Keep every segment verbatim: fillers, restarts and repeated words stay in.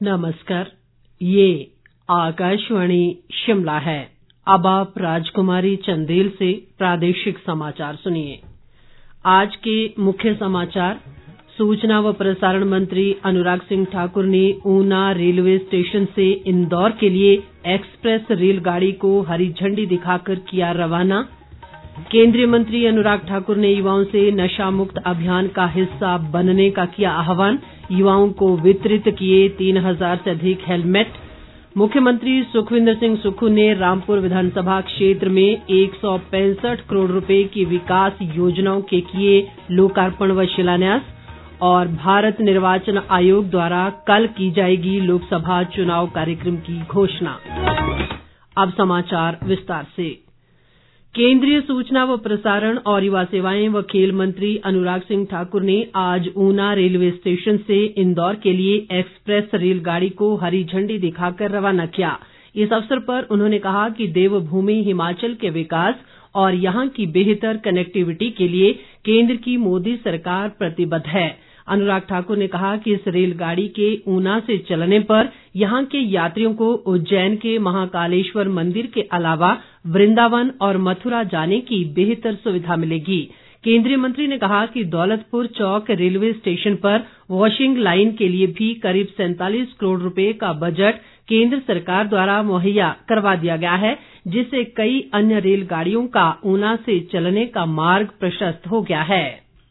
नमस्कार, ये आकाशवाणी शिमला है। अब आप राजकुमारी चंदेल से प्रादेशिक समाचार सुनिए। आज के मुख्य समाचार। सूचना व प्रसारण मंत्री अनुराग सिंह ठाकुर ने ऊना रेलवे स्टेशन से इंदौर के लिए एक्सप्रेस रेलगाड़ी को हरी झंडी दिखाकर किया रवाना। केंद्रीय मंत्री अनुराग ठाकुर ने युवाओं से नशा मुक्त अभियान का हिस्सा बनने का किया आह्वान। युवाओं को वितरित किए तीन हजार से अधिक हेलमेट। मुख्यमंत्री सुखविंदर सिंह सुक्खू ने रामपुर विधानसभा क्षेत्र में एक सौ पैंसठ करोड़ रुपए की विकास योजनाओं के किए लोकार्पण व शिलान्यास। और भारत निर्वाचन आयोग द्वारा कल की जाएगी लोकसभा चुनाव कार्यक्रम की घोषणा। अब समाचार विस्तार से। केंद्रीय सूचना व प्रसारण और युवा सेवाएं व खेल मंत्री अनुराग सिंह ठाकुर ने आज ऊना रेलवे स्टेशन से इंदौर के लिए एक्सप्रेस रेलगाड़ी को हरी झंडी दिखाकर रवाना किया। इस अवसर पर उन्होंने कहा कि देवभूमि हिमाचल के विकास और यहां की बेहतर कनेक्टिविटी के लिए केंद्र की मोदी सरकार प्रतिबद्ध है। अनुराग ठाकुर ने कहा कि इस रेलगाड़ी के ऊना से चलने पर यहां के यात्रियों को उज्जैन के महाकालेश्वर मंदिर के अलावा वृंदावन और मथुरा जाने की बेहतर सुविधा मिलेगी। केंद्रीय मंत्री ने कहा कि दौलतपुर चौक रेलवे स्टेशन पर वॉशिंग लाइन के लिए भी करीब सैंतालीस करोड़ रुपए का बजट केंद्र सरकार द्वारा मुहैया करवा दिया गया है, जिससे कई अन्य रेलगाड़ियों का ऊना से चलने का मार्ग प्रशस्त हो गया है।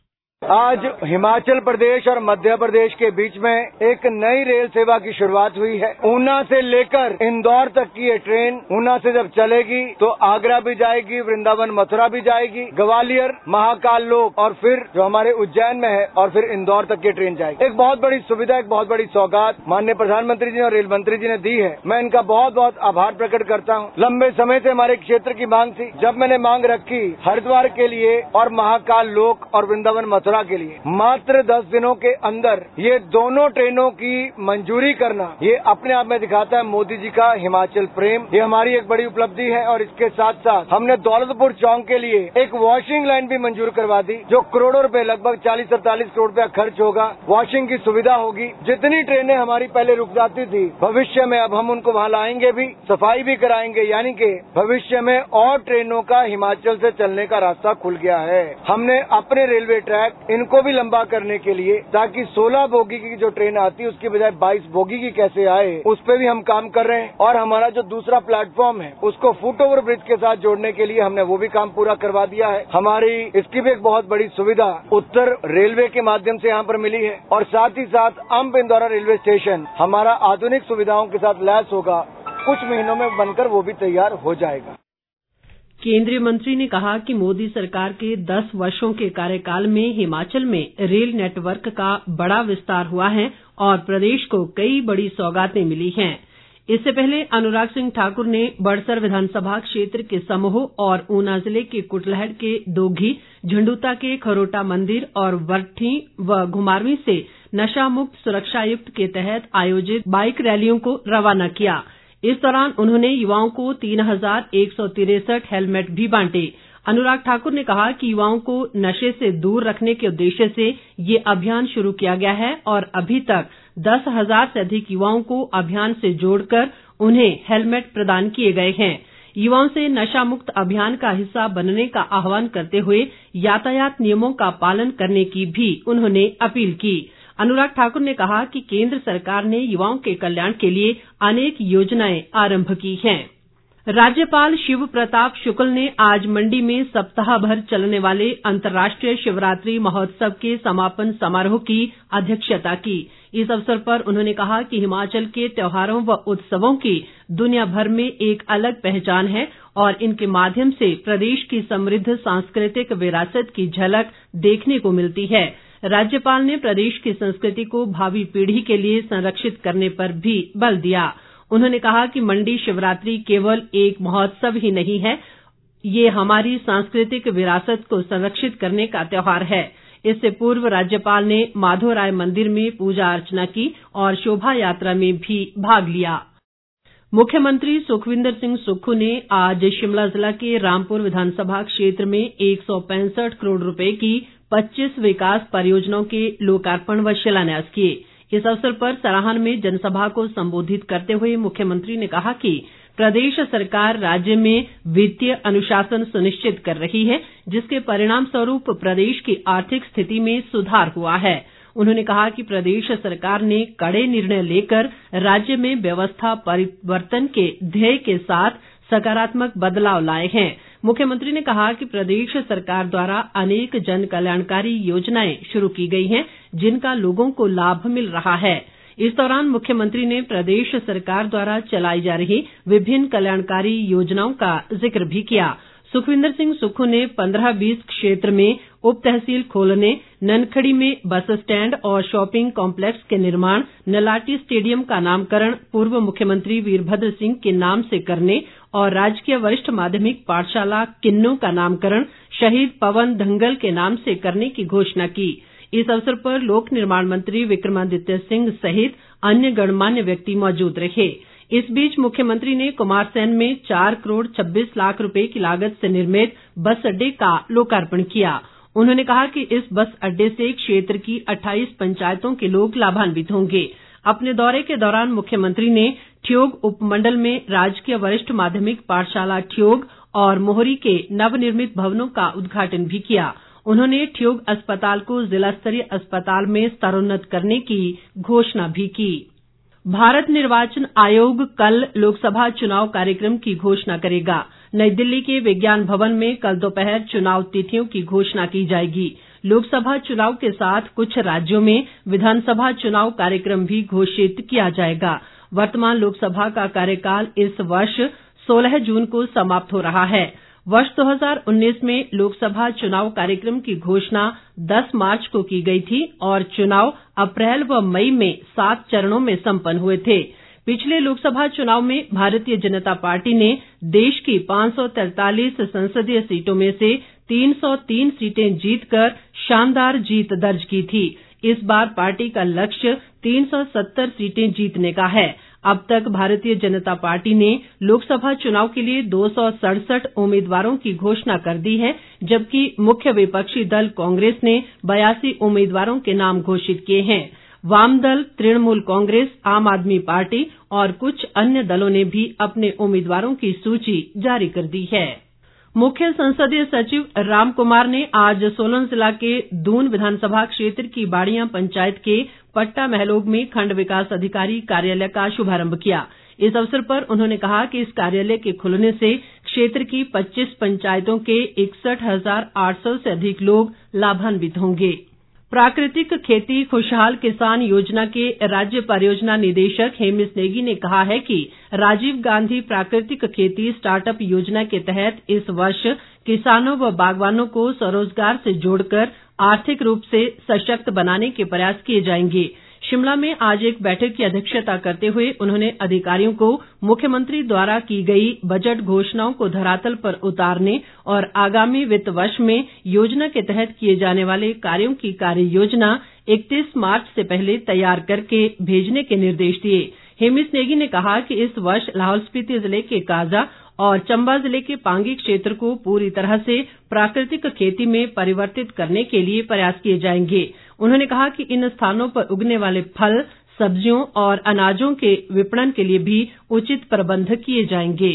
आज हिमाचल प्रदेश और मध्य प्रदेश के बीच में एक नई रेल सेवा की शुरुआत हुई है। ऊना से लेकर इंदौर तक की ये ट्रेन ऊना से जब चलेगी तो आगरा भी जाएगी, वृंदावन मथुरा भी जाएगी, ग्वालियर, महाकाल लोक और फिर जो हमारे उज्जैन में है और फिर इंदौर तक की ट्रेन जाएगी। एक बहुत बड़ी सुविधा, एक बहुत बड़ी सौगात माननीय प्रधानमंत्री जी और रेल मंत्री जी ने दी है। मैं इनका बहुत बहुत आभार प्रकट करता हूँ। लंबे समय से हमारे क्षेत्र की मांग थी। जब मैंने मांग रखी हरिद्वार के लिए और महाकाल लोक और वृंदावन मथुरा के लिए, मात्र दस दिनों के अंदर ये दोनों ट्रेनों की मंजूरी करना, ये अपने आप में दिखाता है मोदी जी का हिमाचल प्रेम। ये हमारी एक बड़ी उपलब्धि है। और इसके साथ साथ हमने दौलतपुर चौक के लिए एक वॉशिंग लाइन भी मंजूर करवा दी, जो करोड़ों रुपए, लगभग चालीस अड़तालीस करोड़ रुपया खर्च होगा। वॉशिंग की सुविधा होगी। जितनी ट्रेनें हमारी पहले रुक जाती थी, भविष्य में अब हम उनको वहाँ लाएंगे भी, सफाई भी कराएंगे, यानी कि भविष्य में और ट्रेनों का हिमाचल से चलने का रास्ता खुल गया है। हमने अपने रेलवे ट्रैक इनको भी लंबा करने के लिए, ताकि सोलह बोगी की जो ट्रेन आती है उसकी बजाय बाईस बोगी की कैसे आए, उस पे भी हम काम कर रहे हैं। और हमारा जो दूसरा प्लेटफॉर्म है उसको फुट ओवर ब्रिज के साथ जोड़ने के लिए हमने वो भी काम पूरा करवा दिया है। हमारी इसकी भी एक बहुत बड़ी सुविधा उत्तर रेलवे के माध्यम से यहाँ पर मिली है। और साथ ही साथ अंब इंदौरा रेलवे स्टेशन हमारा आधुनिक सुविधाओं के साथ लैस होगा। कुछ महीनों में बनकर वो भी तैयार हो जाएगा। केंद्रीय मंत्री ने कहा कि मोदी सरकार के दस वर्षों के कार्यकाल में हिमाचल में रेल नेटवर्क का बड़ा विस्तार हुआ है और प्रदेश को कई बड़ी सौगातें मिली हैं। इससे पहले अनुराग सिंह ठाकुर ने बड़सर विधानसभा क्षेत्र के समूह और ऊना जिले के कुटलैहड़ के दोघी, झंडूता के खरोटा मंदिर और वर्ठी व घुमारवीं से नशा मुक्त सुरक्षायुक्त के तहत आयोजित बाइक रैलियों को रवाना किया। इस दौरान उन्होंने युवाओं को तीन हजार एक सौ तिरसठ हेलमेट भी बांटे। अनुराग ठाकुर ने कहा कि युवाओं को नशे से दूर रखने के उद्देश्य से ये अभियान शुरू किया गया है और अभी तक दस हजार से अधिक युवाओं को अभियान से जोड़कर उन्हें हेलमेट प्रदान किए गए हैं। युवाओं से नशा मुक्त अभियान का हिस्सा बनने का आह्वान करते हुए यातायात नियमों का पालन करने की भी उन्होंने अपील की। अनुराग ठाकुर ने कहा कि केंद्र सरकार ने युवाओं के कल्याण के लिए अनेक योजनाएं आरंभ की हैं। राज्यपाल शिव प्रताप शुक्ल ने आज मंडी में सप्ताह भर चलने वाले अंतर्राष्ट्रीय शिवरात्रि महोत्सव के समापन समारोह की अध्यक्षता की। इस अवसर पर उन्होंने कहा कि हिमाचल के त्योहारों व उत्सवों की दुनिया भर में एक अलग पहचान है और इनके माध्यम से प्रदेश की समृद्ध सांस्कृतिक विरासत की झलक देखने को मिलती है। राज्यपाल ने प्रदेश की संस्कृति को भावी पीढ़ी के लिए संरक्षित करने पर भी बल दिया। उन्होंने कहा कि मंडी शिवरात्रि केवल एक महोत्सव ही नहीं है, ये हमारी सांस्कृतिक विरासत को संरक्षित करने का त्योहार है। इससे पूर्व राज्यपाल ने माधोराय मंदिर में पूजा अर्चना की और शोभा यात्रा में भी भाग लिया। मुख्यमंत्री सुखविंदर सिंह सुक्खू ने आज शिमला जिला के रामपुर विधानसभा क्षेत्र में एक सौ पैंसठ करोड़ रुपए की पच्चीस विकास परियोजनाओं के लोकार्पण व शिलान्यास किए। इस अवसर पर सराहन में जनसभा को संबोधित करते हुए मुख्यमंत्री ने कहा कि प्रदेश सरकार राज्य में वित्तीय अनुशासन सुनिश्चित कर रही है, जिसके परिणाम स्वरूप प्रदेश की आर्थिक स्थिति में सुधार हुआ है। उन्होंने कहा कि प्रदेश सरकार ने कड़े निर्णय लेकर राज्य में व्यवस्था परिवर्तन के ध्येय के साथ सकारात्मक बदलाव लाए हैं। मुख्यमंत्री ने कहा कि प्रदेश सरकार द्वारा अनेक जन कल्याणकारी योजनाएं शुरू की गई हैं, जिनका लोगों को लाभ मिल रहा है। इस दौरान मुख्यमंत्री ने प्रदेश सरकार द्वारा चलाई जा रही विभिन्न कल्याणकारी योजनाओं का जिक्र भी किया। सुखविंदर सिंह सुक्खू ने पंद्रह बीस क्षेत्र में उप तहसील खोलने, ननखड़ी में बस स्टैंड और शॉपिंग कॉम्प्लेक्स के निर्माण, नलाटी स्टेडियम का नामकरण पूर्व मुख्यमंत्री वीरभद्र सिंह के नाम से करने और राजकीय वरिष्ठ माध्यमिक पाठशाला किन्नू का नामकरण शहीद पवन धंगल के नाम से करने की घोषणा की। इस अवसर पर लोक निर्माण मंत्री विक्रमादित्य सिंह सहित अन्य गणमान्य व्यक्ति मौजूद रहे। इस बीच मुख्यमंत्री ने कुमारसैन में चार करोड़ छब्बीस लाख रुपए की लागत से निर्मित बस अड्डे का लोकार्पण किया। उन्होंने कहा कि इस बस अड्डे से क्षेत्र की अट्ठाईस पंचायतों के लोग लाभान्वित होंगे। अपने दौरे के दौरान मुख्यमंत्री ने ठियोग उपमंडल में राजकीय वरिष्ठ माध्यमिक पाठशाला ठियोग और मोहरी के नवनिर्मित भवनों का उद्घाटन भी किया। उन्होंने ठियोग अस्पताल को जिला स्तरीय अस्पताल में स्तरोन्नत करने की घोषणा भी की। भारत निर्वाचन आयोग कल लोकसभा चुनाव कार्यक्रम की घोषणा करेगा। नई दिल्ली के विज्ञान भवन में कल दोपहर चुनाव तिथियों की घोषणा की जाएगी। लोकसभा चुनाव के साथ कुछ राज्यों में विधानसभा चुनाव कार्यक्रम भी घोषित किया जाएगा। वर्तमान लोकसभा का कार्यकाल इस वर्ष सोलह जून को समाप्त हो रहा है। वर्ष दो हज़ार उन्नीस में लोकसभा चुनाव कार्यक्रम की घोषणा दस मार्च को की गई थी और चुनाव अप्रैल व मई में सात चरणों में संपन्न हुए थे। पिछले लोकसभा चुनाव में भारतीय जनता पार्टी ने देश की पांच सौ तैंतालीस संसदीय सीटों में से तीन सौ तीन सीटें जीतकर शानदार जीत दर्ज की थी। इस बार पार्टी का लक्ष्य तीन सौ सत्तर सीटें जीतने का है। अब तक भारतीय जनता पार्टी ने लोकसभा चुनाव के लिए दो सौ सड़सठ उम्मीदवारों की घोषणा कर दी है, जबकि मुख्य विपक्षी दल कांग्रेस ने बयासी उम्मीदवारों के नाम घोषित किए हैं। वाम दल, तृणमूल कांग्रेस, आम आदमी पार्टी और कुछ अन्य दलों ने भी अपने उम्मीदवारों की सूची जारी कर दी है। मुख्य संसदीय सचिव राम कुमार ने आज सोलन जिला के दून विधानसभा क्षेत्र की बाड़ियां पंचायत के पट्टा महलोग में खंड विकास अधिकारी कार्यालय का शुभारंभ किया। इस अवसर पर उन्होंने कहा कि इस कार्यालय के खुलने से क्षेत्र की पच्चीस पंचायतों के इकसठ हजार आठ सौ से अधिक लोग लाभान्वित होंगे। प्राकृतिक खेती खुशहाल किसान योजना के राज्य परियोजना निदेशक हेमिस नेगी ने कहा है कि राजीव गांधी प्राकृतिक खेती स्टार्टअप योजना के तहत इस वर्ष किसानों व बागवानों को स्वरोजगार से जोड़कर आर्थिक रूप से सशक्त बनाने के प्रयास किए जाएंगे। शिमला में आज एक बैठक की अध्यक्षता करते हुए उन्होंने अधिकारियों को मुख्यमंत्री द्वारा की गई बजट घोषणाओं को धरातल पर उतारने और आगामी वित्त वर्ष में योजना के तहत किए जाने वाले कार्यों की कार्य योजना इकतीस मार्च से पहले तैयार करके भेजने के निर्देश दिए। हेमिस नेगी ने कहा कि इस वर्ष लाहौल स्पीति जिले के काजा और चंबा जिले के पांगी क्षेत्र को पूरी तरह से प्राकृतिक खेती में परिवर्तित करने के लिए प्रयास किए जाएंगे। उन्होंने कहा कि इन स्थानों पर उगने वाले फल, सब्जियों और अनाजों के विपणन के लिए भी उचित प्रबंध किए जाएंगे।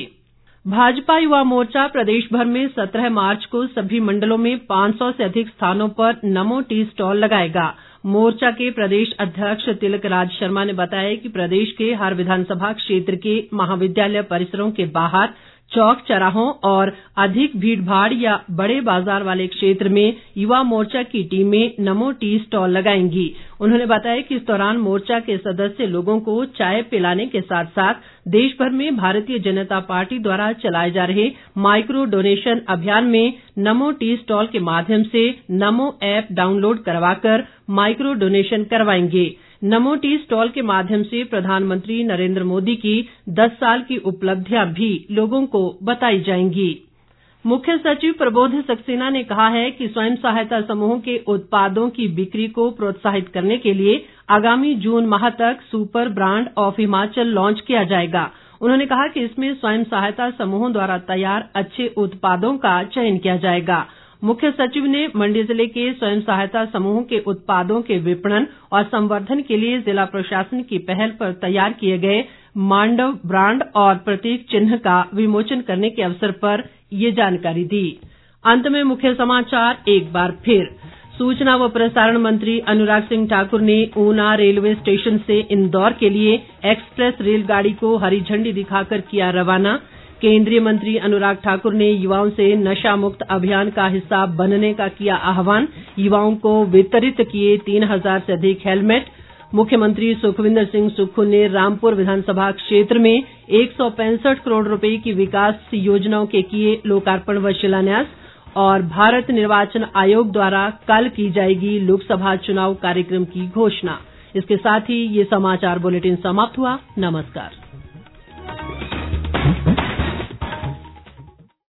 भाजपा युवा मोर्चा प्रदेश भर में सत्रह मार्च को सभी मंडलों में पांच सौ से अधिक स्थानों पर नमो टी स्टॉल लगाएगा। मोर्चा के प्रदेश अध्यक्ष तिलक राज शर्मा ने बताया कि प्रदेश के हर विधानसभा क्षेत्र के महाविद्यालय परिसरों के बाहर, चौक चौराहों और अधिक भीड़ भाड़ या बड़े बाजार वाले क्षेत्र में युवा मोर्चा की टीमें नमो टी स्टॉल लगाएंगी। उन्होंने बताया कि इस दौरान मोर्चा के सदस्य लोगों को चाय पिलाने के साथ साथ देश भर में भारतीय जनता पार्टी द्वारा चलाए जा रहे माइक्रो डोनेशन अभियान में नमो टी स्टॉल के माध्यम से नमो ऐप डाउनलोड करवाकर माइक्रो डोनेशन करवाएंगे। नमो टी स्टॉल के माध्यम से प्रधानमंत्री नरेंद्र मोदी की दस साल की उपलब्धियां भी लोगों को बताई जाएंगी। मुख्य सचिव प्रबोध सक्सेना ने कहा है कि स्वयं सहायता समूहों के उत्पादों की बिक्री को प्रोत्साहित करने के लिए आगामी जून माह तक super brand of Himachal launch किया जाएगा। उन्होंने कहा कि इसमें स्वयं सहायता समूहों द्वारा तैयार अच्छे उत्पादों का चयन किया जाएगा मुख्य सचिव ने मंडी जिले के स्वयं सहायता समूह के उत्पादों के विपणन और संवर्धन के लिए जिला प्रशासन की पहल पर तैयार किए गए मांडव ब्रांड और प्रतीक चिन्ह का विमोचन करने के अवसर पर ये जानकारी दी। अंत में मुख्य समाचार एक बार फिर। सूचना व प्रसारण मंत्री अनुराग सिंह ठाकुर ने ऊना रेलवे स्टेशन से इंदौर के लिए एक्सप्रेस रेलगाड़ी को हरी झंडी दिखाकर किया रवाना। केंद्रीय मंत्री अनुराग ठाकुर ने युवाओं से नशा मुक्त अभियान का हिस्सा बनने का किया आह्वान। युवाओं को वितरित किए तीन हजार से अधिक हेलमेट। मुख्यमंत्री सुखविंदर सिंह सुक्खू ने रामपुर विधानसभा क्षेत्र में एक सौ पैंसठ करोड़ रुपए की विकास योजनाओं के किए लोकार्पण व शिलान्यास। और भारत निर्वाचन आयोग द्वारा कल की जाएगी लोकसभा चुनाव कार्यक्रम की घोषणा। इसके साथ ही ये समाचार बुलेटिन समाप्त हुआ। नमस्कार।